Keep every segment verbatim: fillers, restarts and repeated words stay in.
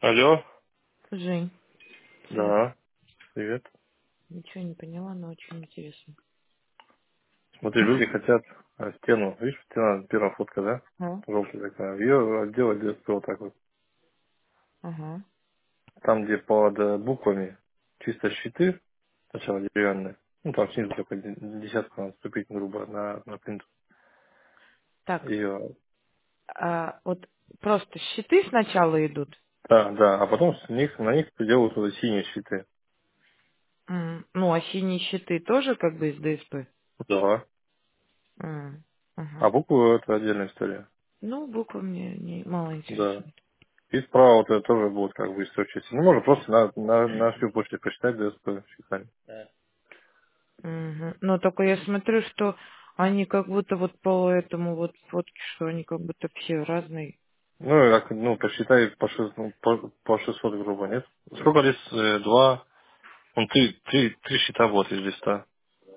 Алло, Жень, привет. да, привет. Ничего не поняла, но очень интересно. Смотри, люди хотят э, стену. Видишь, стена, первая фотка, да? А? Желтая такая. Ее отделать ДСП вот так вот. Ага. Там, где под э, буквами чисто щиты, сначала деревянные. Ну, там снизу только д- десятку надо ступить, грубо, на, на плинтус. Так, Ее. а вот просто щиты сначала идут. Да, да, а потом с них, на них делают вот синие щиты. М, Ну, а синие щиты тоже как бы из ДСП. Да. М, А Ага. буквы это отдельная история. Ну, буквы мне не, мало Да. интересуют. И справа вот это тоже будет как бы история. Ну, можно просто на, на, на всю почту посчитать ДСП щитами. Мгм. Но только я смотрю, что они как будто вот по этому вот фотке, что они как будто все разные. Ну, как, ну, посчитай по, шест- ну, по, по шестьсот, грубо, нет? Сколько лист? Э, Два, ну, три, три, три счета вот из листа.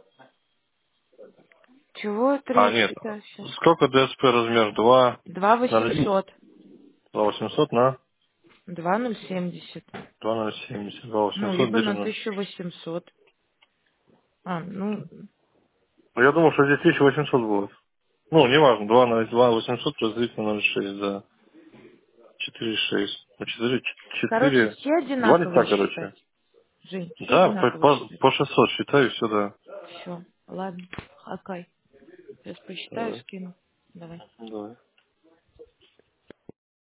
Чего А, три нет. счета сейчас? Сколько ДСП размер? Два Два на лист? восемьсот. Два восемьсот на Два ноль семьдесят. два ноль семьдесят. Два Ну, восемьсот либо на делим на... тысячу восемьсот. А, ну, Ну, я думал, что здесь тысяча восемьсот будет. Ну, неважно, два на два восемьсот разделить на ноль шесть, да. Четыре шесть. Ну, четыре, короче, четыре. все Два листа, одинаковые короче. считать. Жень, все Да, по, одинаковые по, считать. по шестьсот считаю, все, да. Все, ладно, окей. Сейчас посчитаю, Давай. скину. Давай. Давай.